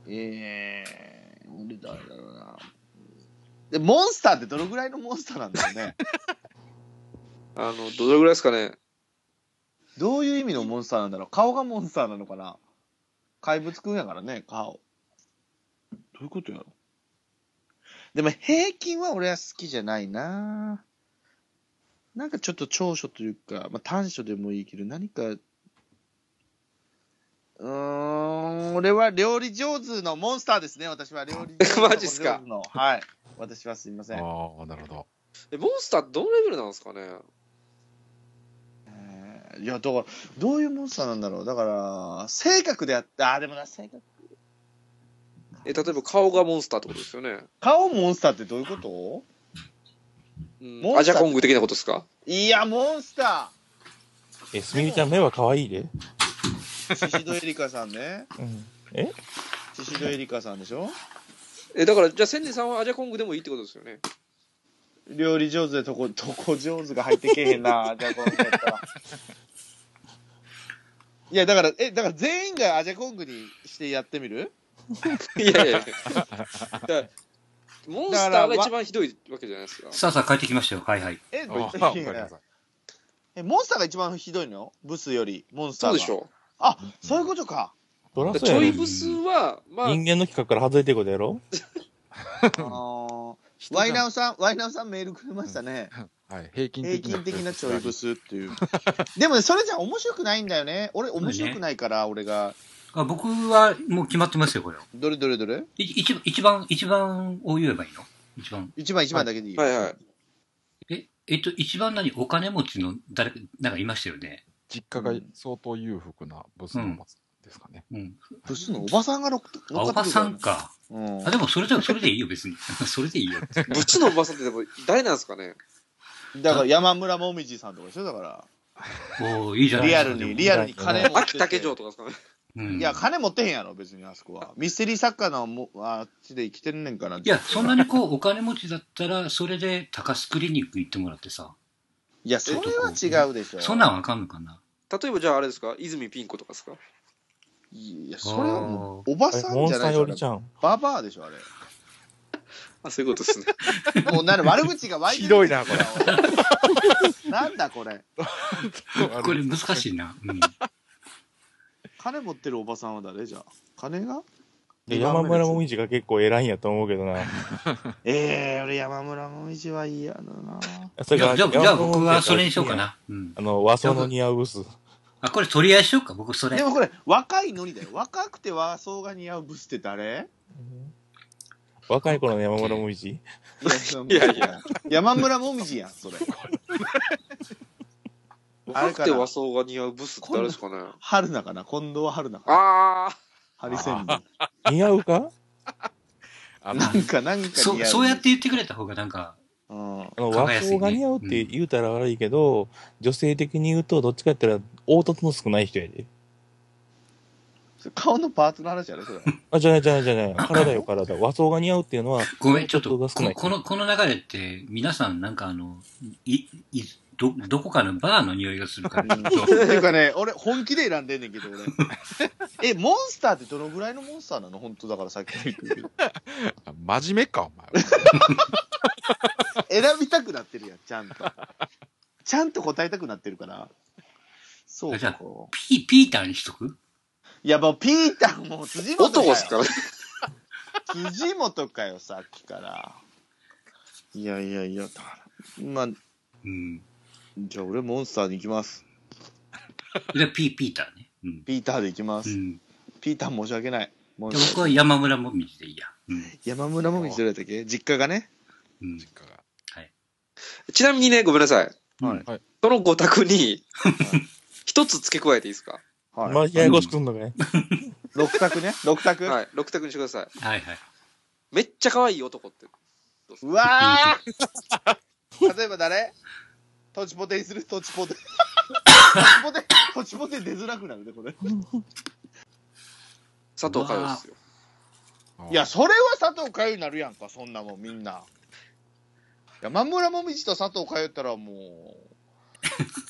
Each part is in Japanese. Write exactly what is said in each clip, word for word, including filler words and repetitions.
えー、俺誰だろうな。で、モンスターってどのぐらいのモンスターなんだろうね。 あの、どれぐらいですかね。 どういう意味のモンスターなんだろう。顔がモンスターなのかな。怪物くんやからね、顔。どういうことやろ。でも平均は俺は好きじゃないな。なんかちょっと長所というか、まあ、短所でもいいけど、何か、うーん、俺は料理上手のモンスターですね、私は料理上手の。 マジっすか。 はい。私はすいません。 ああ、なるほど。 え、モンスターってどのレベルなんですかね。 いや、だから、どういうモンスターなんだろう。だから、性格であって、あ、でもな、性格。 え、例えば顔がモンスターってことですよね。 顔モンスターってどういうこと？ うん、 モンスターアジャコング的なことですか？ いや、モンスタえ、すみりちゃん目は可愛いで。 ー。シシドエリカさんね。 うん。え？ シシドエリカさんでしょ？ え、だから、じゃあ、千里さんはアジャコングでもいいってことですよね。 料理上手でとこ、とこ上手が入ってけえへんな、アジャコングやったら。いや、だから、え、だから全員がアジャコングにしてやってみる？ いやいやいや。だからモンスターが一番ひどいわけじゃないですか。 さあさあ帰ってきましたよ。はいはい。 え、 ああ、わかりなさい。 え、モンスターが一番ひどいの？ブスより、モンスターが。 そうでしょ。 あ、そういうことか。 そらちそうやろ。 ょいブスは、まあ、 人間の企画から外れてることやろ。 あのー、ワイナウさん、ワイナウさんメールくれましたね。 はい、平均平的な。 均的なちょいブスっていう。でもね、それじゃ面白くないんだよね。俺、面白くないから、俺が。 あ、僕はもう決まってますよ、これ。 どれどれどれ？ い一番、一番、一番を言えばいいの？一番。 一番一番だけでいいよ。 はいはい。 え、えっと、一番何お金持ちの誰か、なんかいましたよね。 実家が相当裕福なブスの松ですかね。 うん。 ブスのおばさんが乗っあ、おばさんか。 うん。 あ、でもそれで、それでいいよ、別に。それでいいよ。 ブツのおばさんってでも誰なんですかね。 だから山村もみじさんとかでしょ、だから。 おー、いいじゃないですか。 リアルに、リアルに金持って秋竹城とかですかね。 うん。 いや、金持ってへんやろ、別にあそこは。ミステリー作家のもあっちで生きてるねんから。 いや、そんなにこう、お金持ちだったら、それで高須クリニック行ってもらってさ。 いや、それは違うでしょ。 そんなんわかんのかな？ 例えばじゃああれですか、泉ピン子とかですか？ いや、それはもう、おばさんじゃないモンスターよりちゃん。 ババアでしょ、あれ。 あ、そういうことですね。 もうなる悪口が湧いてる。 ひどいな、これ。なんだこれ。 これ難しいな。うん。 金持ってるおばさんは誰じゃあ金がで山村もみじが結構偉いんやと思うけどな。 ええー、俺山村もみじは嫌だな。 それからじゃあ、じゃあ、じゃあ僕はそれにしようかな。うん。 あの、和装の似合うブス。 あ、これ取り合いしようか、僕それ。 でもこれ、若いのにだよ。若くて和装が似合うブスって誰？ 若い頃の山村もみじ。 いやいや、山村もみじやん、それ。 若くて和装が似合うブスって誰ですかね。 春菜かな、近藤春菜かな。 ああ。 ハリセンボン。 似合うか？ なんか、なんかそう、そうやって言ってくれた方がなんか、 あの和装が似合うって言うたら悪いけど、うん、女性的に言うとどっちかって言ったら凹凸の少ない人やで。 顔のパーツの話やろそれ。 あ、じゃないじゃないじゃない。体よ体。和装が似合うっていうのは。 ごめん、ちょっとこ、この、この流れって、皆さんなんかあの、い、い、ど、どこかのバーの匂いがするから。っていうかね、俺本気で選んでんねんけど、俺。え、モンスターってどのぐらいのモンスターなの？本当だからさっき言ったけど。 真面目か、お前。 選びたくなってるやん、ちゃんと。ちゃんと答えたくなってるから。そうか。 じゃあ、ピー、ピーターにしとく？ いや、もうピーターも辻元かよ。 男ですからね。 辻元かよ、さっきから。いやいやいや、だから。まあ、うん。じゃあ俺モンスターに行きます。 じゃあピー、ピーターね。 うん、ピーターで行きます。うん、ピーター申し訳ない。 僕は山村もみじでいいや。 うん、山村もみじどれだっけ？実家がね。 うん。 実家が。 はい。 ちなみにね、ごめんなさい。 はい。 そのご択に、一つ付け加えていいですか？ はい。まあ、ややこしくすんのかね。 ろく択ね。ろく択？ はい。ろく択にしてください。 はいはい。 めっちゃ可愛い男って。 うわー例えば誰？トチポテにする？トチポテ。トチポテ、トチポテ出づらくなるね、これ。 佐藤佳代ですよ。 いや、それは佐藤佳代になるやんか、そんなもんみんな。山村もみじと佐藤佳代ったらもう。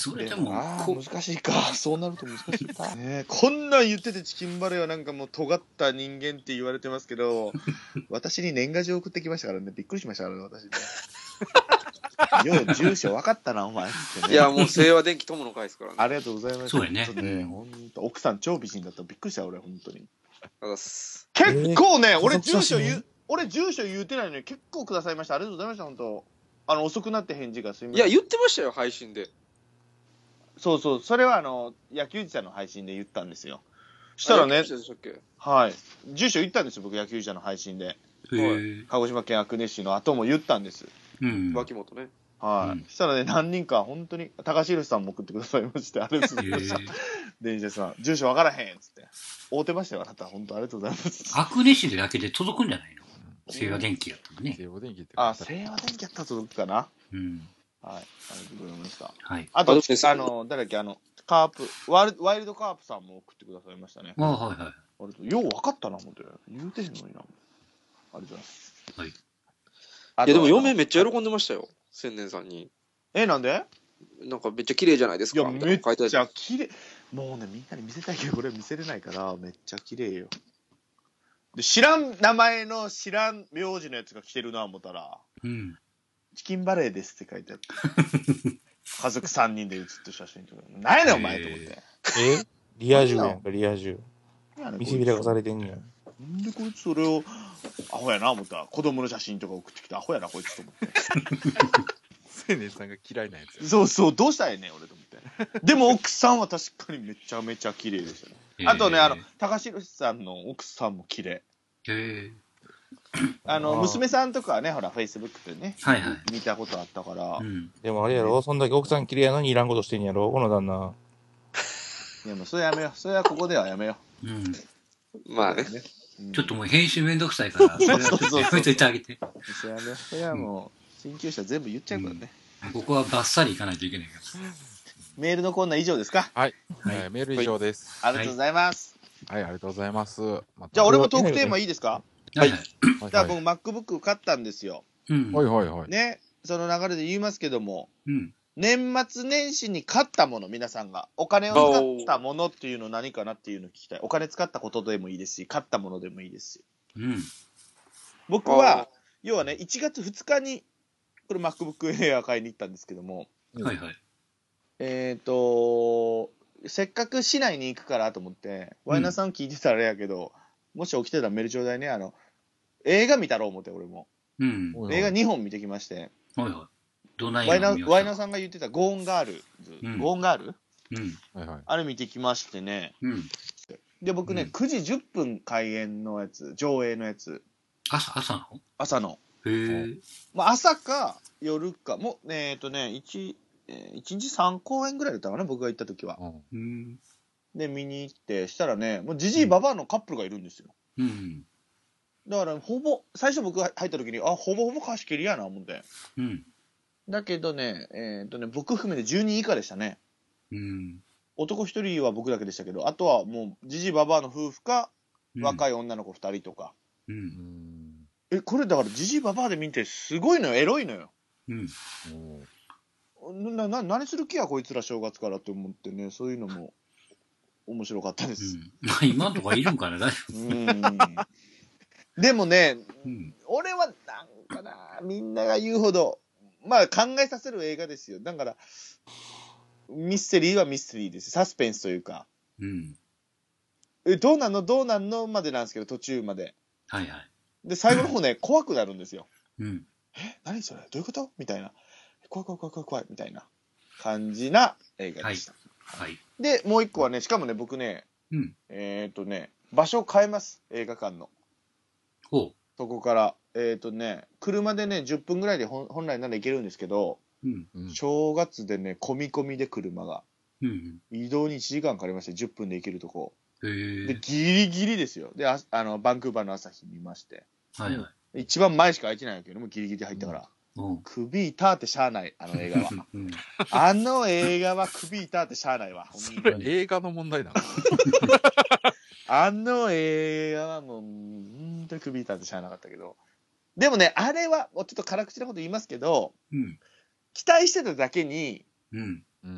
それでも、 ああ、 こ難しいか。そうなると難しいか。ね、こんなん言っててチキンバレーはなんかもう尖った人間って言われてますけど、私に年賀状送ってきましたからね、びっくりしましたからね、私ね。よう住所分かったな、お前ってね。 いや、もう清和電機友の会ですからね。 ありがとうございます。 そうやねほんとね、 うんほんと奥さん超美人だった。びっくりした、俺、本当に。 ありがとうございます。 結構ね、 えー俺家族写真住所言う、俺住所言うてないのに結構くださいました。ありがとうございました、本当。あの、遅くなって返事がすみません。 いや、言ってましたよ、配信で。 そうそう、それはあの、野球児さんの配信で言ったんですよ。したらねあ、言ってましたっけ？ はい。住所言ったんですよ、僕、野球児さんの配信で。 へえ。 鹿児島県阿久根市の後も言ったんです。 うん。 脇本ね。 はい。 うんそしたらね、何人か、本当に、高橋宏さんも送ってくださいまして、ありがとうございました。 へえ電車さん、住所わからへんっつって。会うてましたよ、あなた。本当ありがとうございます。 アクネ市でだけで届くんじゃないの？清和電機やったのね。 西洋電機ってあ、清和電機やったら届くかな。 うん。 はい。ありがとうございました。 はい。 あと、 あどうですあの、誰だっけ、あの、カープ、ワイルワイルドカープさんも送ってくださいましたね。 あはいはい。 ありがとうよう分かったな、思って。言うてへんのにな。ありがとうございます。 はい。 あといや、でも嫁めっちゃ喜んでましたよ。千年さんに。 え、なんでなんかめっちゃ綺麗じゃないですいや、 か。みたいめっなの書いてあるちゃ綺麗。もうね、みんなに見せたいけど、これ見せれないから、めっちゃ綺麗よ。で、知らん名前の知らん名字のやつが来てるな、思ったら、 うん。 チキンバレーですって書いてあって。家族さんにんで写ってる写真とか。なんやねん、お前と思って。 えリア充やんか、リア充。 なんやねん見せびらかされてんねや。 なんでこいつそれを、アホやな、思ったら、子供の写真とか送ってきて、アホやな、こいつと思って。 青年さんが嫌いなやつや。 そうそう、どうしたらええねん、俺と思って。でも奥さんは確かにめちゃめちゃ綺麗でしたね。あとね、あの、高橋さんの奥さんも綺麗。 へえ。 あの、 あー娘さんとかはね、ほら、フェイスブックでね、 はいはい。 見たことあったから、 うん。 でもあれやろ、そんだけ奥さん綺麗やのにいらんことしてんやろ、この旦那。 いや、もうそれやめよう。それはここではやめようん。 まあね。 う。ねうんちょっともう編集めんどくさいから、それはちょっとやめといてあげて。 それやめよう。それはもう、進級者全部言っちゃうからね。 ここはバッサリいかないといけないから。 メールのコーナー以上ですか？ はい。 はいえーメール以上です。 ありがとうございます。 はい、ありがとうございます。またじゃあ、俺もトークテーマいいですか？ はいはい。 はいじゃあ、僕、MacBook 買ったんですよ。 うん。 はいはいはい。 ね。その流れで言いますけども、 うん。 年末年始に買ったもの、皆さんがお金を使ったものっていうの何かなっていうのを聞きたい。お金使ったことでもいいですし、買ったものでもいいですし。 うん。 僕は要はね、いちがつふつかにこれ MacBook Air 買いに行ったんですけども、 はいはい。 えっ、とせっかく市内に行くからと思って、ワイナーさん聞いてたらあれやけど、もし起きてたらメールちょうだいね。あの映画見たろう思って、俺もうん。 はいはい映画にほん見てきまして、 はいはい。どないワイナ見ましたーワイナーさんが言ってたゴーンガールズ、 うんゴーンガールうん。 はいはい。 あれ見てきましてね。 うん。 で僕ね、 うんくじじゅっぷん開演のやつ、上映のやつ、 朝、朝の朝の、 へえ。 まあ、朝か夜かもうえっ、とね 1, えーいちにちさんこうえんぐらいだったかな、僕が行った時は。 うんうん。 で見に行ってしたらね、もうジジイババアのカップルがいるんですよ。 うん。 だからほぼ最初僕が入った時に、あ、ほぼほぼ貸し切りやな思って。 うん。 だけどね、えっ、とね僕含めてじゅうにん以下でしたね。 うん。 男ひとりは僕だけでしたけど、あとはもうジジイババアの夫婦か、若い。 い女の子ふたりとか。 う。 うんん。 え、これだからジジイババアで見てすごいのよ、エロいのよ。 うん。 おなな何する気やこいつら正月からって思ってね、そういうのも面白かったでうす。 ん。まあ今んとこいるんかな、大丈うんでもね、 夫。うん。 俺はなんかな、みんなが言うほど、まあ考えさせる映画ですよ。だから、ミステリーはミステリーです。サスペンスというか。 うん。 え、どうなんのどうなんのまでなんですけど、途中まで。 はいはい。 で、最後の方ね、怖くなるんですよ。 うん。 え、何それどういうことみたいな。怖い怖い怖い怖い怖いみたいな感じな映画でした。 はい。 で、もう一個はね、しかもね、僕ね、 うん。 えっ、ー、とね、場所を変えます。映画館の。 ほそこから。えっ、ー、とね、車でね、じゅっぷんぐらいで本本来なら行けるんですけど、 う。うん。 うん。 正月でね、込み込みで車が。 うん。 移動にいちじかんかかりまして、じゅっぷんで行けるとこ。 へで、 え。 ギリギリですよ。で、ああの、バンクーバーの朝日見まして。 はいはい。 一番前しか空いてないけども、ギリギリで入ったから。 うん。 首痛ってしゃあない、あの映画は。 うん。 あの映画は首痛ってしゃあないわ。 そ本当にれ映画の問題なの？ あの映画はもう、本当に首痛ってしゃあなかったけど。でもね、あれは、ちょっと辛口なこと言いますけど、 うん。 期待してただけに、 うん。 うん。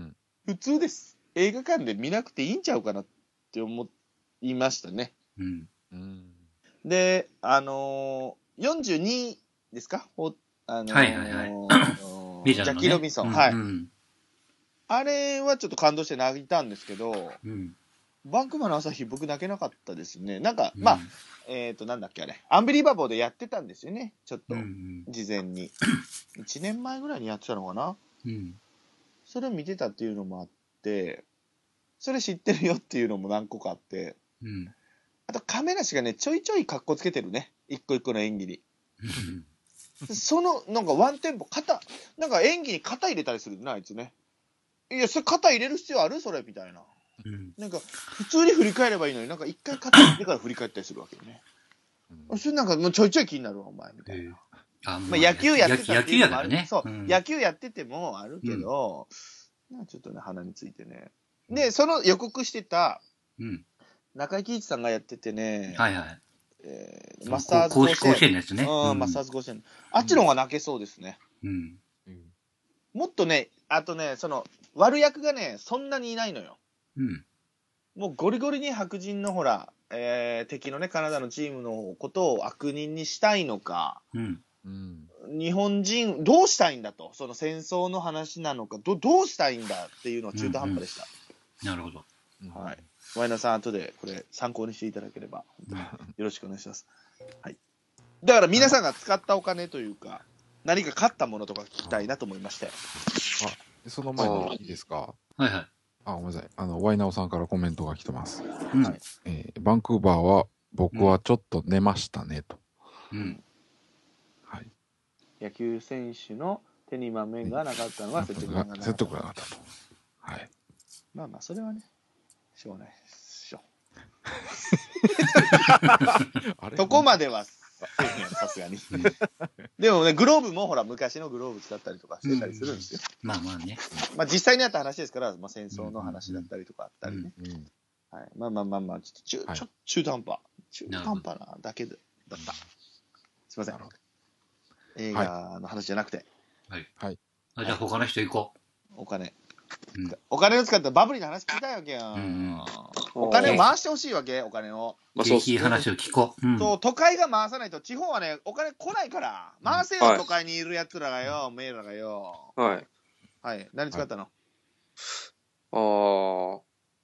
普通です。映画館で見なくていいんちゃうかなって思いましたね。 うん。 うん。 で、あのー、よんじゅうにですか、ほあのー、 はいはいはいジャッキー・メジャーのねロビンソン、はい、 うんうんあれはちょっと感動して泣いたんですけど、 うん。 バンクーバーの朝日、僕泣けなかったですね。なんか、 うんまあ、えっ、と、なんだっけ、あれ、アンビリバボーでやってたんですよね、ちょっと、 うんうん事前に。いちねんまえぐらいにやってたのかな。 うん。 それを見てたっていうのもあって、それ知ってるよっていうのも何個かあって、 うん。 あと、亀梨がね、ちょいちょい格好つけてるね、一個一個の演技に。その、なんかワンテンポ、肩、なんか演技に肩入れたりするな、あいつね。いや、それ肩入れる必要あるそれみたいな。 うん。 なんか、普通に振り返ればいいのに、なんか一回肩入れてから振り返ったりするわけよね。 うん、 それなんかもうちょいちょい気になるわ、お前、みたいな。 えーあまあ、野球やってた野っていうのもある。 球やからね。 そう、 うん、 野球やっててもあるけど、うん、なんかちょっとね、鼻についてね。で、その予告してた、 うん、 中井貴一さんがやっててね、 はいはい。 えー、マスターズ甲子園。 甲子園のやつね。 うん、マスターズ甲子園。あっちの方が泣けそうですね。 うん。 もっとね、あとね、その、悪役がね、そんなにいないのよ。 うん。 もうゴリゴリに白人のほら、えー、敵のね、カナダのチームのことを悪人にしたいのか、 うん。 うん、 日本人、どうしたいんだと、その戦争の話なのか、どどうしたいんだっていうのは中途半端でした。 うんうん、なるほど。はい。ワイナさん、後でこれ参考にしていただければ、よろしくお願いします。はい。だから皆さんが使ったお金というか、何か買ったものとか聞きたいなと思いまして。 あ、その前にいいですか。 はいはい。 あ、ごめんなさい。あの、ワイナオさんからコメントが来てます。 うん、 はい。えー、バンクーバーは、僕はちょっと寝ましたね、と。 うん。 はい。 野球選手の手に豆がなかったのは説得力がなかった。 説得力がなかったと。はい。 まあまあ、それはね、しょうがないですよ。そこまでは、さすがに。でもね、グローブもほら、昔のグローブ使ったりとかしてたりするんですよ。 うん、まあまあね。 まあ実際にあった話ですから、まあ、戦争の話だったりとかあったりね。 うんうん、 はい、まあまあまあまあ、ちょっと中、はい、ちょ中途半端。中途半端なだけだった。すいません。映画の話じゃなくて。 はい。はい。あ、じゃあ他の人行こう。お金。 うん、 お金を使ったバブリーの話聞きたいわけよ。うん、お金を回してほしいわけ、お金を。 まあ、そういう話を聞こう。うん、 そう、都会が回さないと、地方はね、お金来ないから。回せよ、うん、都会にいる奴らがよ、メイらがよ。 はい。 はい。何使ったの？ はい、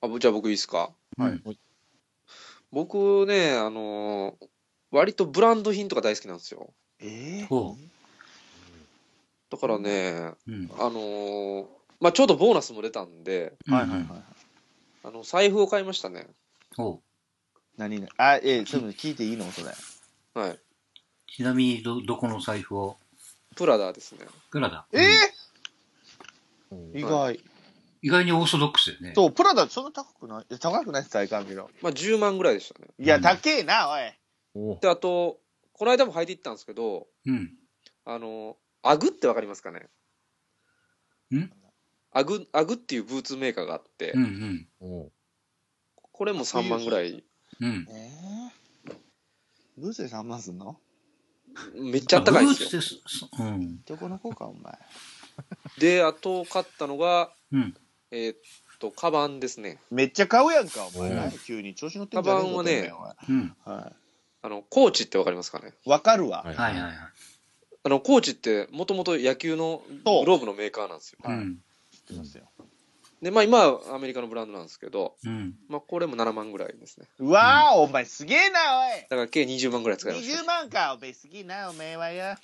ああ、じゃあ僕いいですか？ はい。 僕ね、あのー、割とブランド品とか大好きなんですよ。 えー、 だからね、 うん、 あのー、まあちょうどボーナスも出たんで、 はいはいはい。 あの、財布を買いましたね。 おう。 何ね、あ、えー、ちょっと聞いていいのそれ。 はい。 ちなみに、ど、どこの財布を？ プラダですね。 プラダ。 えー、うん、意外、はい。 意外にオーソドックスだよね。 そう、プラダそんな高くない？高くないって言ったらいかんけど。 まあじゅうまんぐらいでしたね。 いや、高えな、 おい。で、あと、この間も履いていったんですけど、 うん。 あの、アグってわかりますかね？ ん？ アグ、アグっていうブーツメーカーがあって、 うんうん、 これもさんまんぐらい。 うん。 えー、ブーツでさんまんすんの？ めっちゃあったかいですよ。 ブーツです。うん。 どこの子か、お前。 で、あと買ったのが、 うん、 えー、っと、カバンですね。 めっちゃ買うやんか、お前。急に調子乗ってんじゃねえカバンはね、 うん、 はい。 あの、コーチってわかりますかね？ わかるわ。 はいはいはい。 あの、コーチってもともと野球のグローブのメーカーなんですよ。 うん。 知ってますよ。 で、まあ今はアメリカのブランドなんですけど、 うん、 まあこれもななまんぐらいですね。 うわー、うん、お前すげえな、おい。 だから計にじゅうまんぐらい使いました。 にじゅうまんか、お前すげえな、お前はや。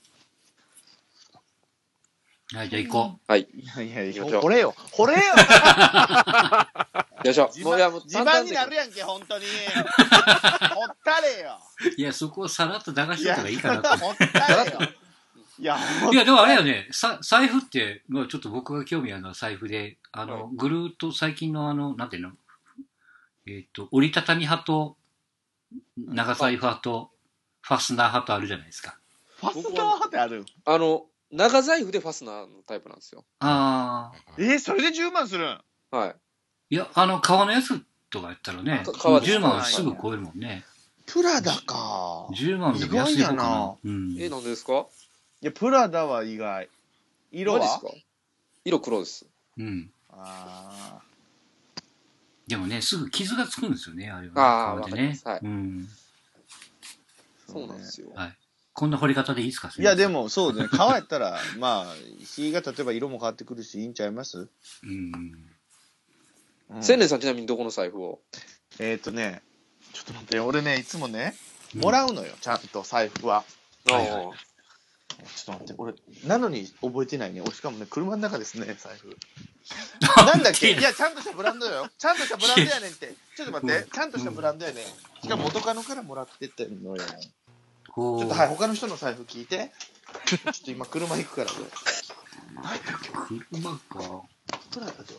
はい、じゃあ行こう。はい。 いやいやいや、掘れよ。掘れよよいしょ。 もういや、もう自慢になるやんけ、ほんとに。掘ったれよ。 いや、そこをさらっと流しといたらいいかなと。 掘ったれよ。いや、 いや、でもあれよね、さ財布って、まあ、ちょっと僕が興味あるのは財布で、あの、はい、ぐるっと最近のあの、なんていうの、えっ、ー、と、折りたたみ派と、長財布派と、ファスナー派とあるじゃないですか。 ファスナー派ってある？ あの、長財布でファスナーのタイプなんですよ。 ああ。 えー、それでじゅうまんするん？ はい。 いや、あの、革のやつとかやったらね、じゅうまんはすぐ超えるもんね。 プラダか。 じゅうまんでも安い方かな。 うん、え、なんでですか？ いや、プラダは意外。色は？ ですか？色黒です。 うん。 あでもね、すぐ傷がつくんですよね、あれは、ね。 あー革でねわかりますはいうん。 ーそうなんですよ。 はい。こんな掘り方でいいですか？ いやでもそうね、皮やったらまあ日が例えば色も変わってくるしいいんちゃいます？ うん。 うん、 千年さんちなみにどこの財布を？ えっ、ー、とねちょっと待って、俺ねいつもねもらうのよ、ちゃんと財布は。 はいはいちょっと待って、俺なのに覚えてないね。俺しかもね車の中ですね財布。なんだっけ？いやちゃんとしたブランドよ。ちゃんとしたブランドやねんって。ちょっと待って、ちゃんとしたブランドやねん。しかも元カノからもらってってんのよ。ちょっとはい、他の人の財布聞いて。ちょっと今車行くからね。 車か。 プラダでは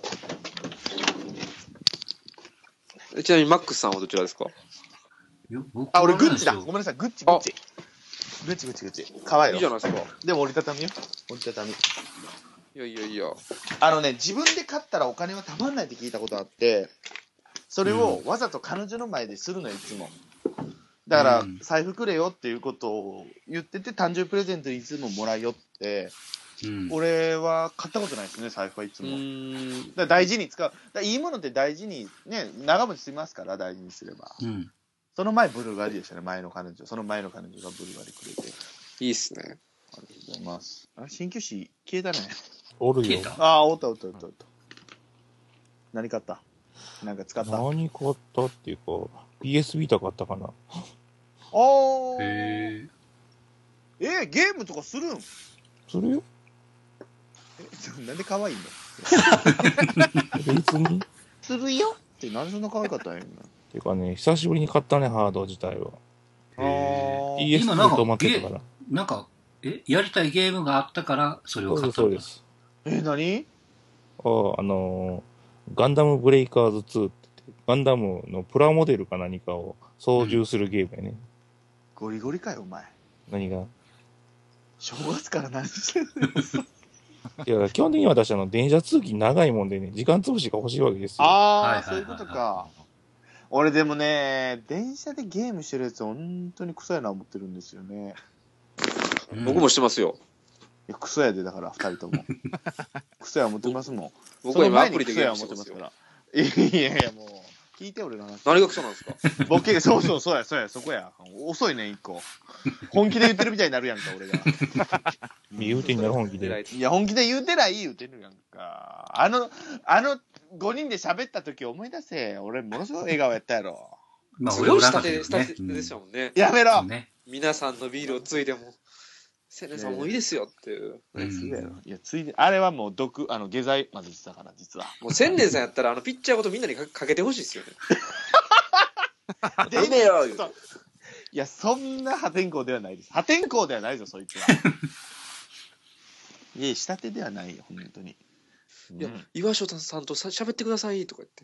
えちなみにマックスさんはどちらですか？ あ、俺グッチだ。ごん。 めんなさい、グッチ、グッチ。グッチ、グッチ、グッチ。かわいいよ。 いいじゃないですか。 でも折りたたみよ。折りたたみ。 いやいやいや。 あのね、自分で買ったらお金はたまんないって聞いたことあって、それをわざと彼女の前でするのよ、いつも。だから、 うん財布くれよっていうことを言ってて、誕生日プレゼントいつももらいよって、 うん。 俺は買ったことないですね、財布はいつうも。だかーん。 ら大事に使う。だからいいものって大事に、ね、長持ちしますから、大事にすれば。 うん。 その前ブルガリでしたね、前の彼女。その前の彼女がブルガリくれて。 いいっすね。 ありがとうございます。あ、鍼灸師消えたね。 おるよ。 消えた。 ああ、おったおったおったおった。何買った？なんか使った？あ何買ったっていうか、ピーエス ビータ買ったかな。 あー。 へえ。 えー、ゲームとかするん？ するよ。 え、なんで可愛いの？ 別に。っするよってなんでそんな可愛かったんやん。 ていうかね、久しぶりに買ったね、ハード自体は。 あーピーエス今なんかずっと待ってたから。 なんか、え、やりたいゲームがあったから、それをそう買ったです、そうんだ。 です。 え、何？ ああ、あのーガンダムブレイカーズツーって言って、ガンダムのプラモデルか何かを操縦するゲームやね。 ゴリゴリかよ、お前。 何が正月から何してんの？ いや、基本的に私、あの、電車通勤長いもんでね、時間潰しが欲しいわけですよ。 ああ、 はいはいそういうはいはいことか。俺でもね、電車でゲームしてるやつ本当にクソやな思ってるんですよね。 うん僕もしてますよ。 いや、クソやで、だから二人とも。クソや思ってますもん。 僕は今アその前にプリでゲームしてクソますよ。 や思ってますから。いやいや、もう、聞いて俺の話。 何がクソなんですか？ ボケが、そうそう、そうや、そうや、そこや。遅いね、一個。本気で言ってるみたいになるやんか、俺が。 言うてんだろ、本気で。 いや、本気で言うてない言うてるやんか。あの、あのごにんで喋った時思い出せ。俺、ものすごい笑顔やったやろ。 まあ、 すごい俺はなか下手、 ったけどね。 下手でしたもんね。 やめろそうね。 皆さんのビールをついでも、千年さんもういいですよっていう。 うんそうやろ。いや、ついで、あれはもう毒、あの、下剤混ぜてたから、実は。 もう千年さんやったら、あの、ピッチャーごとみんなにかかけてほしいですよね。 でダメよ言うていや、そんな破天荒ではないです。破天荒ではないぞ、そいつは。いや、下手ではないよ、本当に。 いやうん、 岩翔さんとさ喋ってくださいとか言って。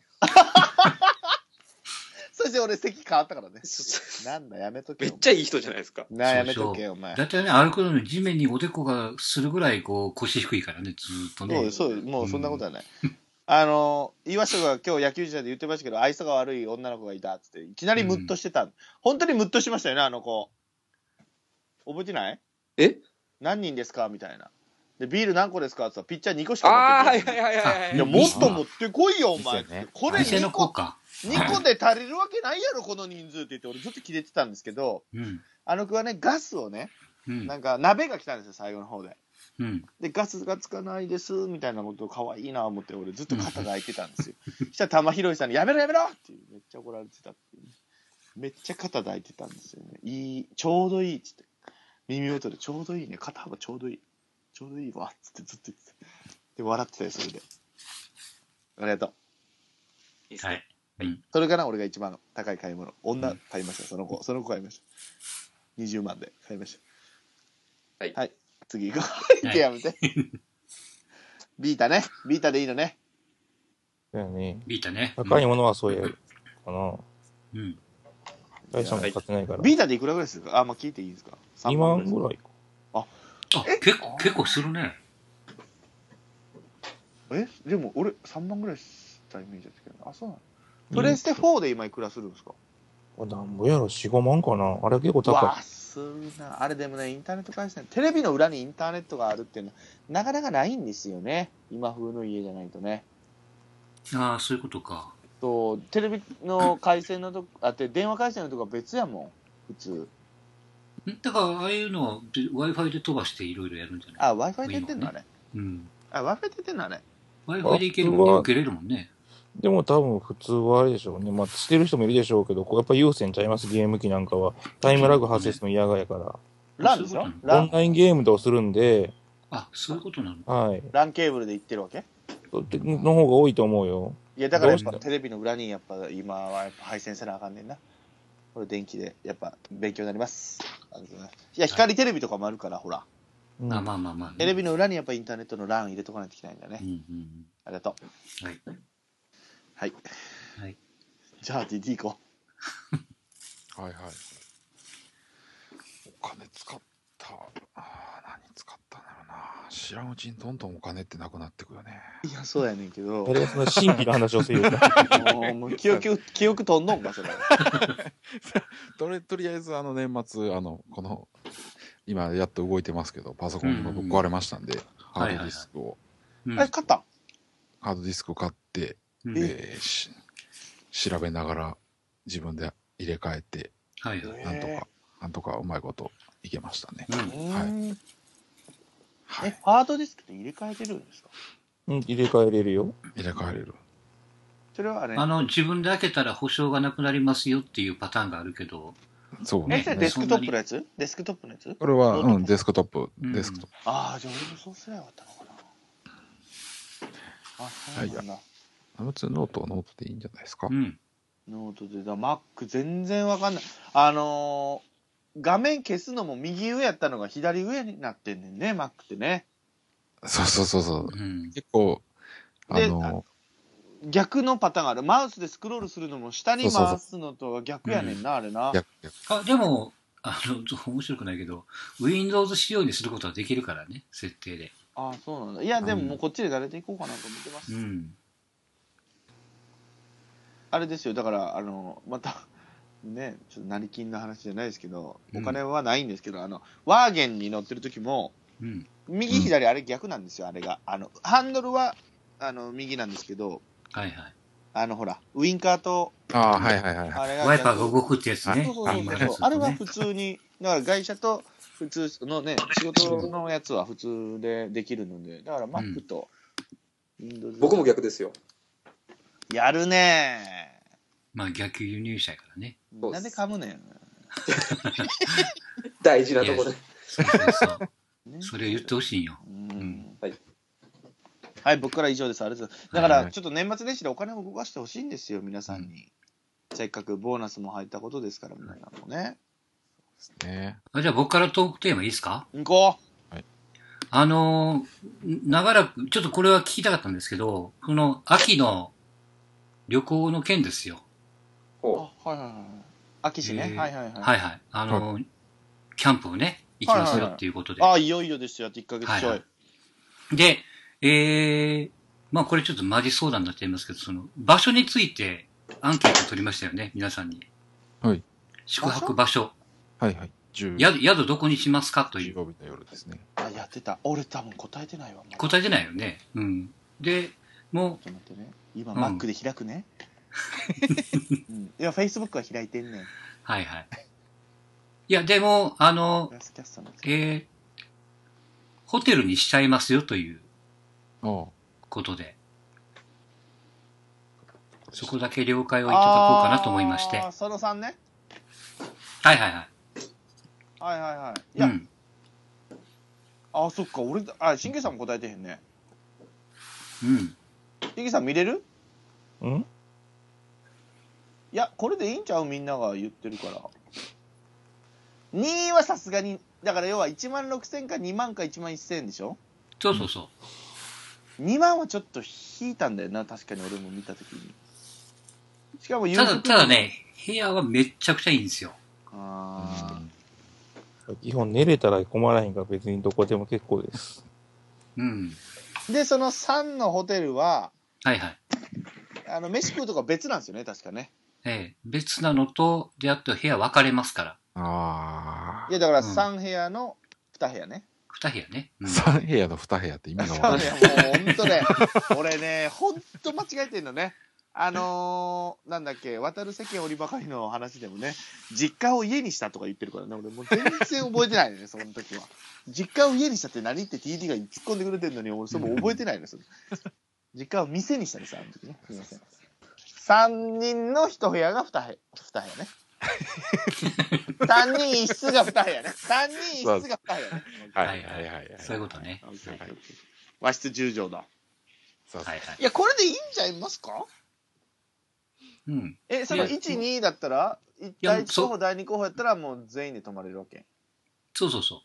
そして俺席変わったからね。 そなんだ、やめとけよ。 めっちゃいい人じゃないですか。 なあ、やめとけよ、お前。 だいたいね、歩くのに地面におでこがするぐらい、こう、腰低いからね、ずーっとね。 そうです、そうです。もうそんなことはない。あの、岩下が今日野球時代で言ってましたけど、愛想が悪い女の子がいたっつって、いきなりムッとしてた。本当にムッとしましたよね、あの子。覚えてない？ え何人ですかみたいな。で、ビール何個ですかって言ったら、ピッチャーにこしかああ、はい持ってない。 はいはいはいはい。 いや、もっと持ってこいよ、お前。 ですよねこれ店のにこ、 子か。 にこで足りるわけないやろ、この人数って言って、俺ずっとキレてたんですけど、 うん。 あの子はね、ガスをね、 うんな。んか鍋が来たんですよ、最後の方で。 うん。 で、ガスがつかないです、みたいなことを可愛いな思って、俺ずっと肩が開いてたんですよ。そしたら玉広さんに、やめろやめろっていう、めっちゃ怒られてたっていうね。めっちゃ肩が開いてたんですよね。いい、ちょうどいいっつって。耳元でちょうどいいね、肩幅ちょうどいい。ちょうどいいわ、っつってずっと言ってた。で、笑ってたよ、それで。ありがとう。 いいっすねはい。 それから俺が一番高い買い物。女買いました、その子。その子買いました。にじゅうまんで買いました。 はいはい。次行こう。やめて。ビータね。ビータでいいのね。 だよね。 ビータね。 高いものはそうやかな。 うん。 大したもん買ってないから。 ビータでいくらぐらいするか？あ、まあ聞いていいですか？ にまんぐらいか。 あ、結構、結構するね。 えでも俺さんまんぐらいしたイメージだったけど。あ、そうなの？プレステフォーで今いくらするんですか？ あなんぼやろ、よん、ごまんかな。あれ結構高わあ、するな。あれでもね、インターネット回線、テレビの裏にインターネットがあるっていうのは、なかなかないんですよね。今風の家じゃないとね。 ああ、そういうことか。 とテレビの回線のとこあって電話回線のとこは別やもん普通。 んだから、ああいうのは Wi-Fi で飛ばしていろいろやるんじゃない？ あ Wi-Fi でやってんのあれ。 うん。 あ Wi-Fi でやってんのあれ。 Wi-Fi でいけるもんね。受けれるもんね。 でも多分普通はあれでしょうね。まあ、してる人もいるでしょうけど、こうやっぱ優先ちゃいます、ゲーム機なんかは。タイムラグ発生するの嫌がやから。 ランでしょそういうことランオンラインゲームとするんで、 あ、そういうことなの？ はい。 ランケーブルで行ってるわけ。 での方が多いと思うよ。 いやだからやっぱどうしてテレビの裏にやっぱ今はやっぱ配線せなあかんねんな。これ電気でやっぱ勉強になります。ありがとうございます。いや光テレビとかもあるからほら。 うんあまあまあまあ、ね。 テレビの裏にやっぱインターネットのラン入れとかないといけないんだね。 うんうんありがとうん。はい。 う。はい。 はい。 じゃあ ディーディー 行こはいはい。お金使った。あー何使ったんだろうな。知らんうちにどんどんお金ってなくなってくよね。 う。いやそうやねんけど。 誰がその神秘の話をせよか。 もうもう記憶記憶飛んどんかそれ。 とりとりあえずあの年末あのこの今やっと動いてますけどパソコンがぶっ壊れましたんで、ハードディスクを、 うんあれ勝ったん？ ハードディスクを買って、 うんでし調べながら自分で入れ替えてはいはい。 なんとか、なんとかうまいこといけましたね。 うん。 うーんはいえ、ハードディスクって入れ替えてるんですか？ うん、入れ替えれるよ。 入れ替えれる。 それはあれあの、自分で開けたら保証がなくなりますよっていうパターンがあるけど、 そうえ、 ねそれデスクトップのやつ？デスクトップのやつ？ これは、 ノートうん、デスクトップ、 うんデスクトップ。 ああ、じゃあ俺もそうすればよかったのかな。あ、そうなんだ。 普通ノートはノートでいいんじゃないですか。 うん。 ノートでだ、Mac 全然わかんない。あのー、画面消すのも右上やったのが左上になってんねんね、Mac ってね。 そうそうそうそう。 うん。 結構、あでの、 逆のパターンがある。マウスでスクロールするのも下にそうそうそう回すのとは逆やねんな、あれな。 逆逆あ、でも、あの、ちょっと面白くないけど、Windows 仕様にすることはできるからね、設定で。 ああ、そうなんだ。いや、でももうこっちで慣れていこうかなと思ってます。 うん。 あれですよ、だから、あの、また、ね、ちょっと成金の話じゃないですけど、 うんお金はないんですけど、あの、ワーゲンに乗ってる時も、 うん。 右左あれ逆なんですよ、あれが。あの、ハンドルは、あの、右なんですけど、 はいはい。 あの、ほら、ウインカーと、 ああ、はいはいはいはい。 あれがワイパーが動くってやつね。 そうそうそう今そう。あれはね普通に、だから外車と普通のね、仕事のやつは普通でできるので、だから Mac と Windows。 僕も逆ですよ。 やるねまあ逆輸入車やからね。 ー。なんで噛むねん。 大事なところで。 そうそうそう。 ねそれを言ってほしいんよ。 うんはい。 はい、僕から以上です。ありがとうございます。だかはいら、ちょっと年末年始でお金を動かしてほしいんですよ、皆さんに。せっかくボーナスも入ったことですから、皆さんもね。 ね。 あじゃあ僕からトークテーマいいですか？ 行こあのー、長らく、ちょっとこれは聞きたかったんですけど、この秋の旅行の件ですよ。 う。 ほあ、はいはいはい。秋市ね。 えーはいはいはい。 はいはい。あのー、キャンプをね、行きますよっていうことで。 あ、いよいよですよ。あといっかげつちょい。 はいはいで、えー、まあこれちょっとマジ相談になっちゃいますけど、その場所についてアンケート取りましたよね、皆さんに。 はい。 宿泊場所。 はいはい。十宿、宿どこにしますかという。 曜日の夜ですね。 あ、やってた。俺多分答えてないわ。まだ答えてないよね。うん。で、もちょっと待ってね。今、 うん Mac で開くね。うん、いや、Facebook は開いてんねん。 う、はいはい。いや、でも、あのグ、ラスキャスターのやつえー、ホテルにしちゃいますよというああ。 ことで、そこだけ了解をいただこうかなと思いまして。 あーそのさんね。 はいはいはい。 はいはいはい。いうや、 ん。 あ、そっか。俺、あ、しんげさんも答えてへんね。 うん。 しんげさん見れる？ んいや、これでいいんちゃう？みんなが言ってるから。にいはさすがに、だから要はいちまんろくせんかにまんかいちまんせんえんでしょ？ そうそうそう。 にまんはちょっと引いたんだよな、確かに俺も見たときに。しかもただ、ただね、部屋はめっちゃくちゃいいんですよ。 あ基本寝れたら困らへんから別にどこでも結構です。 うん。 ーで、そのさんのホテルは、 はいはい。 あの、飯食うとか別なんですよね、確かね。 ええ、別なのと、で、あと部屋分かれますから。 あいや、だからうんさん部屋のに部屋ね。 二部屋ね。うん、 さん部屋のに部屋って意味がわかんない。 いや、もう本当ね、俺ね、本当間違えてんのね。あのー、なんだっけ、渡る世間折りばかりの話でもね、実家を家にしたとか言ってるからね、俺もう全然覚えてないのね、その時は。実家を家にしたって何って ティーディー が突っ込んでくれてるのに、俺それも覚えてないの、それ。実家を店にしたんです、あの時ね。すみません。さんにんのいち部屋がに部屋、に部屋ね。さんにん一室がに部屋ね。さんにん一室がに部屋ね。 はいはいはいはい。 そういうことね。 和室じゅう畳だ。 そうはいはい。 いや、これでいいんじゃいますか？ うん。 え、そのいやいち、にだったら、 や第一候補、第二候補やったらもう全員で泊まれるわけ。 そうそうそう。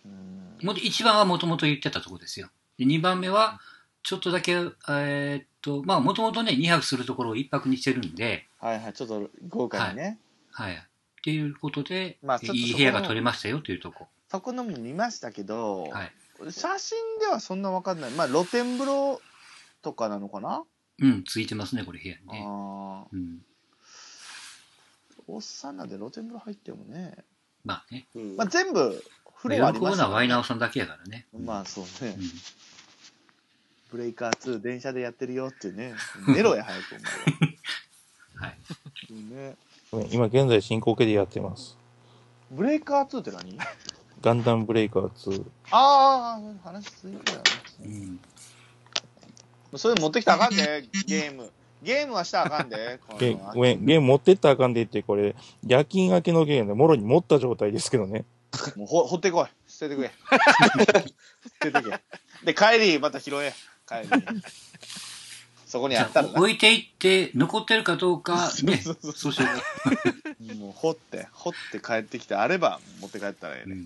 うん。 もいちばんはもともと言ってたところですよ。でにばんめは、ちょっとだけ、えーっと、まあ、もともとね、にはくするところをいっぱくにしてるんで、 はいはい、ちょっと豪華にね。 はい。っていうことで、 まあちょっといい部屋が取れましたよというとこ。 そこのも見ましたけど、 はい。 写真ではそんなわかんない。まあ露天風呂とかなのかな？ うん、ついてますね、これ部屋にね。 ああ。 うん。 おっさんなんで露天風呂入ってもね。 まあね。 うんまあ全部、風喜呂はありましたぶのはワイナオさんだけやからね。 まあそうねう。ん。 ブレイカーツー電車でやってるよってね。寝ろや、早くおはい。 前は。ね。 ごめん今現在進行形でやってます。 ブレイカーツーって何？ ガンダムブレイカーツー。 ああ、話ついてたようね。 ん。 そういうの持ってきたらあかんで、ゲーム。ゲームはしたらあかんで。こゲのごめん、ゲーム持ってったらあかんでって、これ、夜勤明けのゲームで、もろに持った状態ですけどね。 もうほ、掘ってこい。捨ててくれ。捨ててけ。で、帰り、また拾え。帰り。そこにじゃあ、 あったらな。 置いていって、残ってるかどうか、ね。 そうそうそうしよう。 もう掘って、掘って帰ってきてあれば、持って帰ったらええね。 うん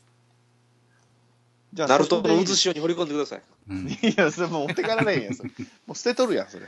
じゃあ、 ナルトのそこでいい渦潮に掘り込んでください。 うん。 いや、それもう持ってかれないやん。それもう捨てとるやん、それ。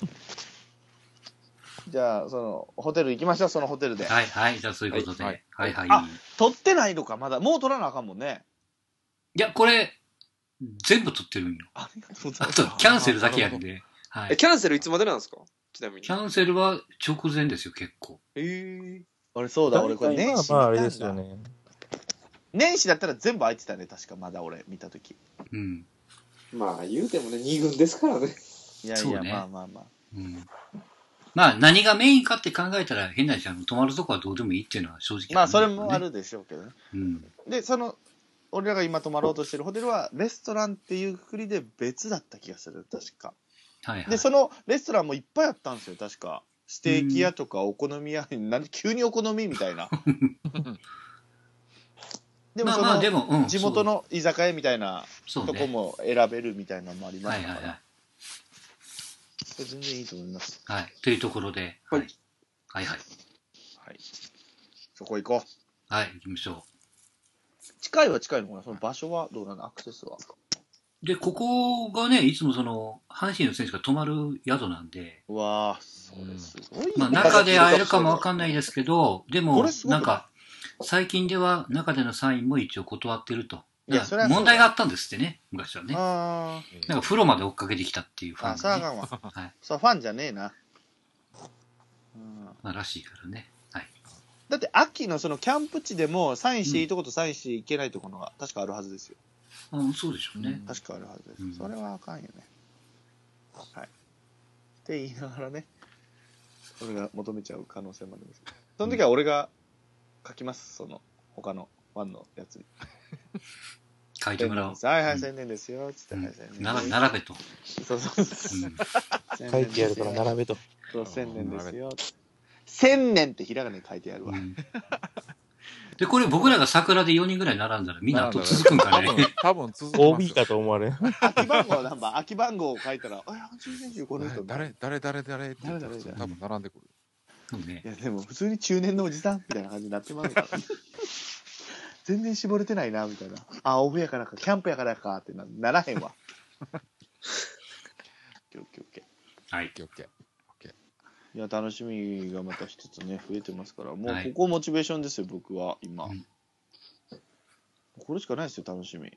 じゃあ、その、ホテル行きましょう、そのホテルで。 はいはい。じゃあ、そういうことで。ははいいはい。はい、 あ取ってないのか、まだ。もう取らなあかんもんね。 いや、これ、全部取ってるんよ。 ありがとうござあいます。 と、キャンセルだけやんで。はい。 え、キャンセルいつまでなんですか？ちなみに。 キャンセルは直前ですよ、結構。 えー、 俺、そうだ、俺、これ年始見たんだ。 まあまあ、あれですよね。 年始だったら全部空いてたね、確か、まだ俺、見たとき。 うん。 まあ言うてもね、に軍ですからね。 いやいや、 そうねまあまあまあ。 うん。まあ、何がメインかって考えたら、変な話、あの、泊まるとこはどうでもいいっていうのは正直まあ、それもある。 るでしょうけどね。 うん。 で、その、俺らが今泊まろうとしてるホテルは、レストランっていうくくりで別だった気がする、確か。 はいはい。 で、そのレストランもいっぱいあったんですよ、確か。ステーキ屋とかお好み屋、なんで急にお好みみたいな。でもそまあまあ、での、 も、うん。 地元の居酒屋みたいなそう、そうね。 とこも選べるみたいなのもありましたから。 はいはいはい。 それ全然いいと思います。 はい。というところで、 ははいい。はいはい。 はい。そこ行こう。 はい、行きましょ近いは近いのかな、その場所はどうなの、アクセスは。 う。で、ここがね、いつもその、阪神の選手が泊まる宿なんで、 うわぁ、それすごいね。 まあ中で会えるかもわかんないですけど、でこもれす、ごくないなんか、最近では中でのサインも一応断ってると。 いやそれはそうだ問題があったんですってね、昔はね。 あなんか風呂まで追っかけてきたっていうフーあ、 ァンが、ね。 それはあかんわ。 はい。 そう、ファンじゃねえな。うんまあ、らしいからね。はい。 だって秋のそのキャンプ地でもサインしていいとことサインしていけないところが確かあるはずですよ。 あそうでしょうね。 確かあるはずです。 うんそれはあかんよね。はい。って言いながらね、俺が求めちゃう可能性もあります。その時は俺が書きます、その他のファンのやつに。 書いてもらおう。 はいはい、 うん宣伝ですよ。つって、 うんはい、宣伝並べ並べと。 そうそうそう。 うん書いてやるから並べと。 そう、千年ですよ。千年ってひらがなに書いてあるわ。 うんで、これ僕らが桜でよにんぐらい並んだらみんな後続くんかね。 多分、多分続きますよオービー かと思われる。 空き番号ナンバー、空き番号を書いたら、あ、はちじゅうねんじゅうこの人。 誰、誰、誰、誰って言ったら誰誰多分並んでくる。 そうねい。や、でも普通に中年のおじさんみたいな感じになってますから。全然絞れてないな、みたいな。あ、オフやからか、キャンプやからかってなならへんわ。オッケーオッケーオッケはいオッ。ケーオッケー。 ー。いや、楽しみがまた一つね、増えてますから、もうはいここモチベーションですよ、僕は、今。 うんこれしかないですよ、楽しみ。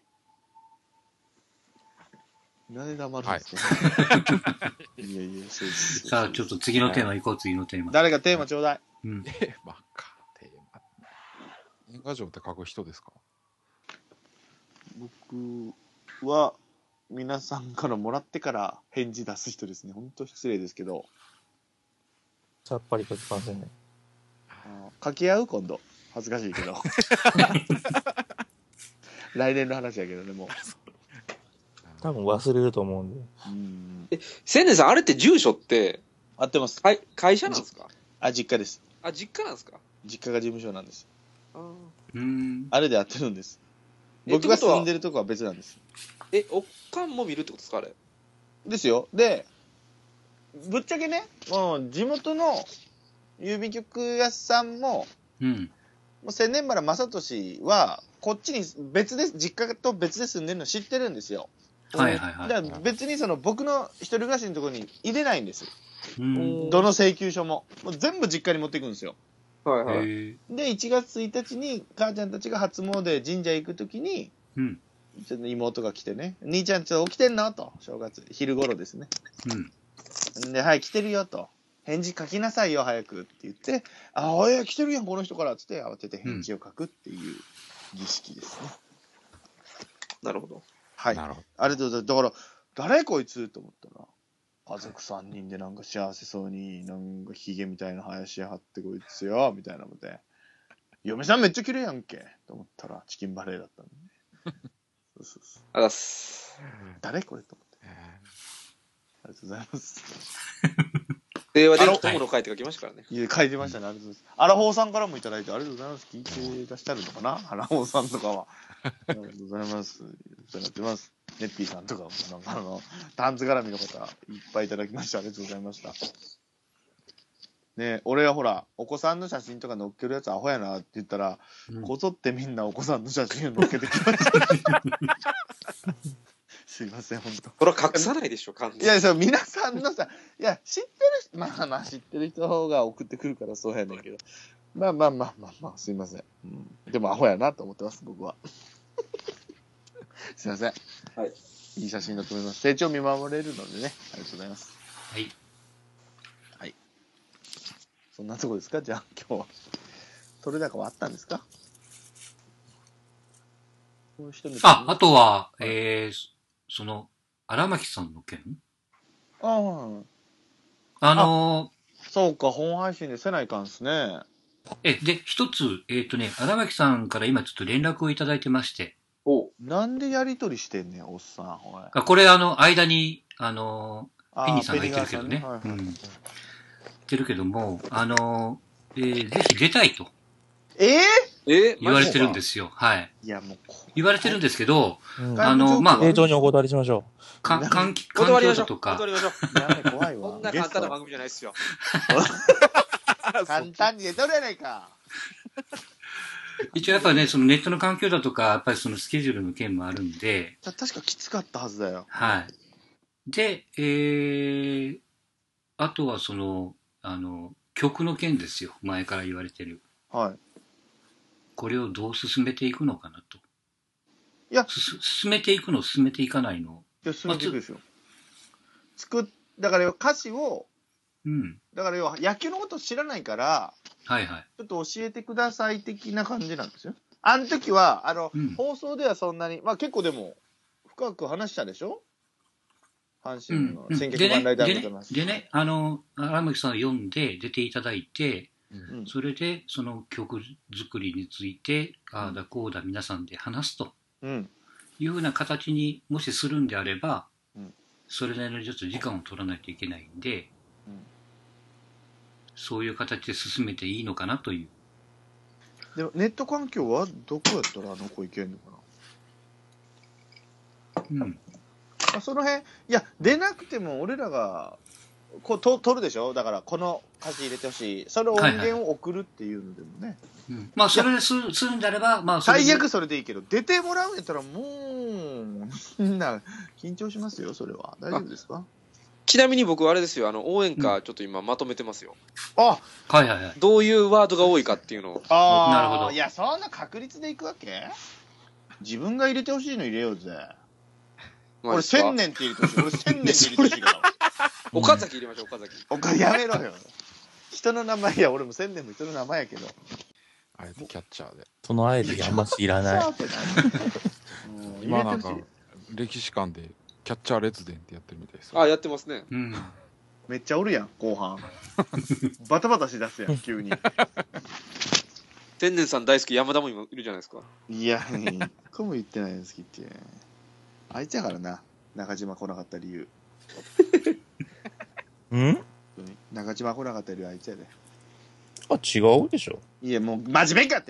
なんで黙るんですか、い、やいや、そうです。 さあ、ちょっと次のテーマ行こう、次のテーマ。 誰かテーマちょうだい。 うん。 テーマか、テーマ。年賀状って書く人ですか？ 僕は皆さんからもらってから返事出す人ですね。本当失礼ですけど。 さっぱりときませんね。 掛け合う今度。恥ずかしいけど。来年の話やけどね、もう。 多分忘れると思うんで。 うん。 え、千年さん、あれって住所って、 合ってます。 はい、会社なんですか？ あ、実家です。 あ、実家なんですか？ 実家が事務所なんです。 あうん。 あれで合ってるんです。 え僕が住んでるとこは別なんです。 え、おっかんも見るってことですか、あれ。 ですよ。で、ぶっちゃけね、もう地元の郵便局屋さんも、 うん。 もう千年原正俊は、こっちに別で、実家と別で住んでるの知ってるんですよ。 はいはいはい。 だから別にその僕の一人暮らしのところに入れないんです。 うん。 どの請求書も。もう全部実家に持っていくんですよ。 はいはい。 へえ。 で、いちがつついたちに母ちゃんたちが初詣神社行くときに、 うん。 ちょっと妹が来てね、兄ちゃんちょっと起きてんのと、正月、昼頃ですね。 うん。 で、はい、来てるよと。返事書きなさいよ、早くって言って、あ、おい、来てるやん、この人からっつって慌てて返事を書くっていう儀式ですね。 なるほど。 はい。 なるほど。 ありがとうございます。だから、誰こいつと思ったら、家族さんにんでなんか幸せそうに、なんかヒゲみたいな生やしやがってこいつよ、みたいなので、嫁さんめっちゃ綺麗やんけと思ったら、チキンバレーだったんでね。そうそうそう。 あざっす。 誰これと思って。 えありがとうございます。 令和で友の会って書きましたからね。 いや、書いてましたね。ありがとうございます。アラフォーさんからもいただいて、ありがとうございます。聞いてらっしゃるのかなアラフォーさんとかは。ありがとうございます。お世話になってます。ネッピーさんとかも、なんかあの、タンツ絡みの方、いっぱいいただきました。ありがとうございました。ね、俺はほら、お子さんの写真とか載っけるやつアホやなって言ったら、 うんこぞってみんなお子さんの写真を載っけてきました。すいません、本当。 これは隠さないでしょ、完全に。 いや、そう、皆さんのさ、いや、知ってる人、まあまあ知ってる人が送ってくるからそうやねんけど、まあまあまあまあまあ、すいません。うん、でもアホやなと思ってます、僕は。すいません。 はい。 いい写真だと思います。成長見守れるのでね、ありがとうございます。 はい。 はい。そんなとこですか、じゃあ今日は。取れ高はあったんですか？この人みたいにあ、あとは、えー、その、荒牧さんの件ああ、 あのそうか、本配信でせないかんすね。 ー、え、で、一つ、えっ、とね、荒牧さんから今ちょっと連絡をいただいてまして、 おなんでやりとりしてんねん、おっさん、おい。 あこれあの、間に、あのあーペニーさんが言ってるけどねペニガーさんはいはいうん言ってるけども、あの、えーぜひ出たいとえええ言われてるんですよ。はい。 いや、もうこ、 言われてるんですけど、 うんはいあの、まあ、 正常にお断りしましょか環境環断りましょう。 境だとか断、りましょう。 やめ、怖いわ。 こんな簡単な番組じゃないっすよ。 簡単に出とるやないか。 一応やっぱね、そのネットの環境だとか、やっぱりそのスケジュールの件もあるんで、 た確かきつかったはずだよ。 はい。で、えー、あとはその、あの、曲の件ですよ。前から言われてる。 はい。 これをどう進めていくのかなと。 いやす進めていくの、進めていかないの。 いや、進めていくでしょ。作っ、だから歌詞を、 うん。 だから要は野球のこと知らないから、 はいはい。 ちょっと教えてください的な感じなんですよ。あの時は、あの、 うん放送ではそんなに、まあ結構でも、深く話したでしょ阪う神んうん、 の千でね、 脚万来ダでねムとの話。 でね、あの、荒牧さんを読んで出ていただいて、 うんそれでその曲作りについて、ああだこうだ皆さんで話すとうん。 いうふうな形にもしするんであれば、 うんそれなりのちょっと時間を取らないといけないんで、 うんそういう形で進めていいのかなという。 でもネット環境はどこやったらあの子いけんのかな、 うん。 まあ、その辺、いや、出なくても俺らが、こうと撮るでしょだから、この歌詞入れてほしい。それを音源を送るっていうのでもね。 うん、まあ、それですするんであれば、まあ、それで最悪それでいいけど、出てもらうんやったらもう、みんな緊張しますよ、それは。大丈夫ですか？ ちなみに僕あれですよ、あの、応援歌ちょっと今まとめてますよ。 あはいはいはい。 どういうワードが多いかっていうのを。 あーなるほどいや、そんな確率でいくわけ？自分が入れてほしいの入れようぜ。俺、千年って入れてほしい。俺、千年って入れてほしいから。 岡崎入れましょう、岡崎。 おかやめろよ。人の名前や、俺も千年も人の名前やけど。 あえてキャッチャーで。 そのあえてあんましいらない。 今なんか、歴史館でキャッチャー列伝ってやってるみたいです。 あ、やってますね。 うん。 めっちゃおるやん、後半。バタバタしだすやん、急に。 天然さん大好き山田も今いるじゃないですか。 いや、一個も言ってないんですけど。あいつやからな、中島来なかった理由。 ん中島来なかった理由あいつやで。 あ、違うでしょ。 いや、もう真面目かって。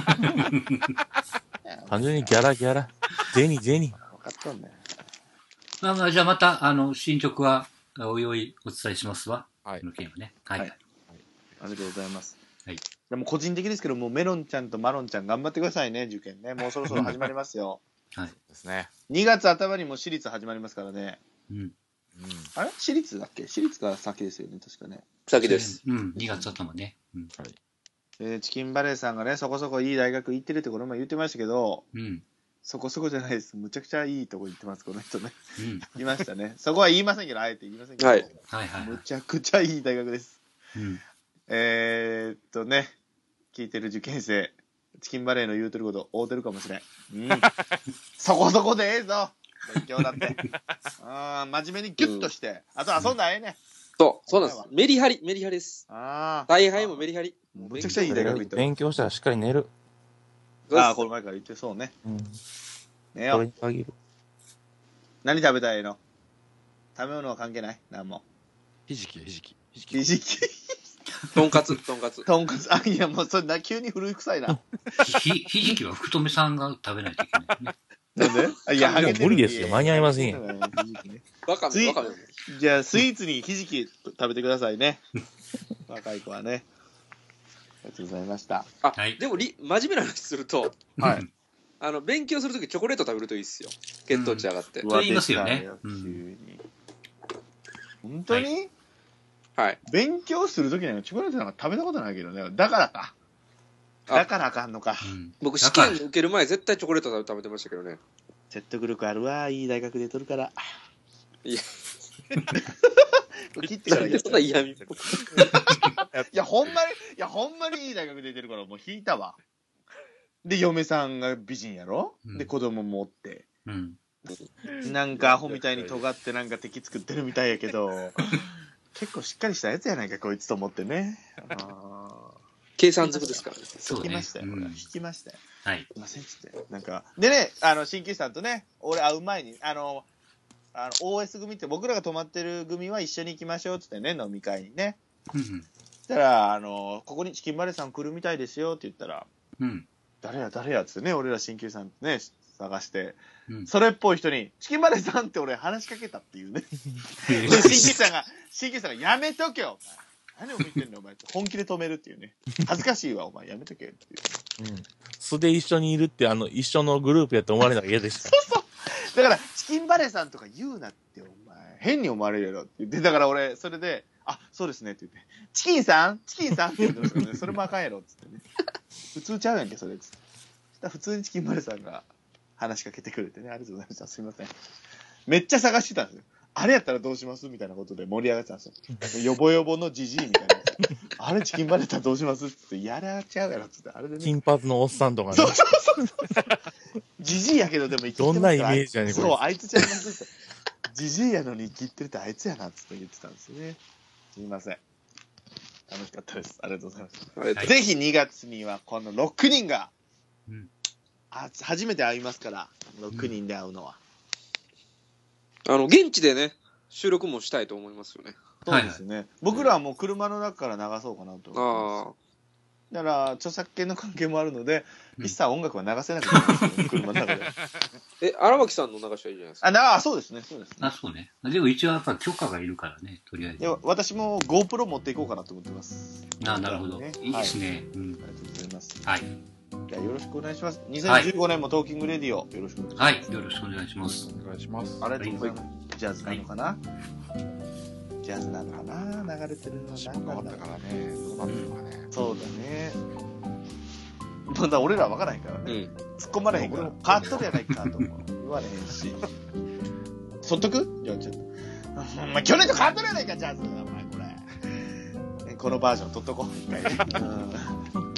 単純にギャラギャラ。銭銭。 分かっとんね。 まあまあ、じゃあまた、あの、進捗は、おいおいお伝えしますわ。 はいこの件はね。はい。 はいありがとうございます。 はい。 でも個人的ですけど、もうメロンちゃんとマロンちゃん頑張ってくださいね、受験ね。もうそろそろ始まりますよ。 はい。 ですね。 にがつ頭にも私立始まりますからね。 うん。 うん。 あれ私立だっけ私立が先ですよね、確かね。 先です。 うん。にがつ頭ね。うん。 えーチキンバレーさんがね、そこそこいい大学行ってるってこの前言ってましたけど、 うん。 そこそこじゃないです。むちゃくちゃいいとこ行ってます、この人ね。 うん。 言いましたね。そこは言いませんけど、あえて言いませんけど。 はいはいはいはい。 むちゃくちゃいい大学です。 うん。 えー、っとね、聞いてる受験生、チキンバレーの言うてること合うてるかもしれん。うん。そこそこでええぞ勉強だって。あー真面目にギュッとして、あと遊んだらええね。 そう、そうなんです。メリハリ、メリハリです。 ああ。 大敗もメリハリ。 むちゃくちゃいい大学行ったわ。 勉強したらしっかり寝る。 ああ、この前から言ってそうね。 うん。 寝よう。 それに限る。 何食べたいの？食べ物は関係ない何も。 ひじき、ひじき。ひじき。 ひじき。 とんかつ、とんかつ。 とんかつ。あ、いや、もうそれな、急に古臭いな。 ひ、ひじきは福留さんが食べないといけないね。 なんであいや、ハゲてる無理ですよ間に合いませんよひじきねわかめ、わかめ。 じゃあ、スイーツにひじき食べてくださいね。若い子はね。ありがとうございました。 あ、 はいでもり、真面目な話すると、 はい。 あの、勉強するときチョコレート食べるといいっすよ。血糖値上がって。 と言いますよねうわうん出たよ急に。本当に、 はい。 勉強するときにはチョコレートなんか食べたことないけどね。だからか。 あだからあかんのか。 うん。 僕、試だから験受ける前、絶対チョコレート食べてましたけどね。 説得力あるわ。いい大学で取るから。 いや、 切ってから言そんな嫌味っぽく。 いや、ほんまに、いや、ほんまにいい大学出てるから、もう引いたわ。で、嫁さんが美人やろ、 うんで、子供もおって。 うん。 なんかアホみたいに尖ってなんか敵作ってるみたいやけど、結構しっかりしたやつやないか、こいつと思ってね。あ計算づくですからね。 ー引きましたよ、 そうねうんこれ引きましたよ。 はい。 すいませんっつって。なんか、でね、あの、鍼灸師さんとね、俺会う前に、あの、あの オーエス 組って僕らが泊まってる組は一緒に行きましょうっつってね、飲み会にね。 うん。 そしたら、あの、ここにチキンバレーさん来るみたいですよって言ったら、 うん。 誰や誰やっつってね、俺ら鍼灸師さんね、探して、 うん。 それっぽい人に、チキンバレーさんって俺話しかけたっていうね。で、鍼灸師さんが、鍼灸師さんが、やめとけよお前何を見てんのお前って本気で止めるっていうね。恥ずかしいわ、お前やめとけっていう。 うん。素で一緒にいるって、あの、一緒のグループやと思われたら嫌でした。 だから、チキンバレーさんとか言うなって、お前。変に思われるやろって言って、だから俺、それで、あ、そうですねって言って、チキンさんチキンさんって言ってましたけどね、それもあかんやろっつってね。普通ちゃうやんけ、それっつって。そしたら普通にチキンバレーさんが話しかけてくれてね、ありがとうございました。すいません。めっちゃ探してたんですよ。あれやったらどうしますみたいなことで盛り上がってたんですよ。よぼよぼのジジイみたいな。あれチキンバレーやったらどうしますってやらちゃうやろっつって、あれでね。 金髪のおっさんとかねそう。そうそうそう。ジジイやけどでも生きてますからどんなイメージやねんこれそう、あいつちゃいますって。ジジイやのに生きってるってあいつやなっつって言ってたんですよね。すみません。楽しかったです。ありがとうございます。 ありがとうございぜひにがつにはこのろくにんが、 うんあ初めて会いますから、ろくにんで会うのは。 ますあの、現地でね、収録もしたいと思いますよね。 そうですね。僕らはもう車の中から流そうかなと思ってます。 ああ。 だから、著作権の関係もあるので、 うん一切音楽は流せなくなるんですよ、車の中で。 え、荒牧さんの流しはいいじゃないですか。 あ、なあ、そうですね、そうですね。 あ、そうね。でも一応やっぱ許可がいるからね、とりあえず。 いや私も GoPro 持っていこうかなと思ってます。 あ、なるほど。 ねいいですね。うん。 ありがとうございます。 はい。 じゃあよろしくお願いします。にせんじゅうごねんもトーキングレディオ、よろしくお願いします。 はい。よろしくお願いします。 お願いします。 ありがとうございます。ジャズなのかな、ジャズなのかな流れてるのは年も変わったからね、どうなってるかね。 そうだね。まだ俺ら分からへんからね。 うん。 突っ込まれへんから。変わっとるやないかと思う。言われへんし。そっとくじゃあちょっと。お前去年と変わっとるやないか、ジャズ。お前これ。このバージョン取っとこう。一回ね。うん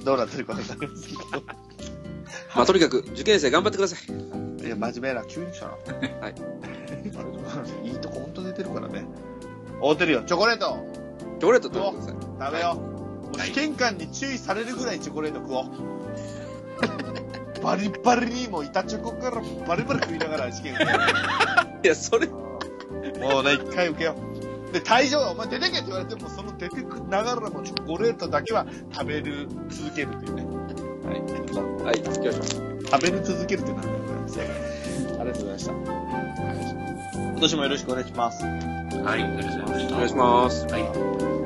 どうなってるかわかりますけど。 まあ、とにかく、受験生頑張ってください。 いや、真面目な、急にしたな。 はい。 いいとこほんと出てるからね。合うてるよ。チョコレートチョコレート食べてください。 食べよう。もう試験官に注意されるぐらいチョコレート食おう。バリバリにもう板チョコからバリバリ食いながら試験受けよいや、それ。 う。もうね、一回受けよう。で、退場、お前出てけって言われても、その出てくながらもチョコレートだけは食べる、続けるというね。はい。 はい、行きましょう。 食べる続けるってなんだよ、これ。正解。ありがとうございました。今年もよろしくお願いします。 はい、ありがとうございました。 お願いします。 はい。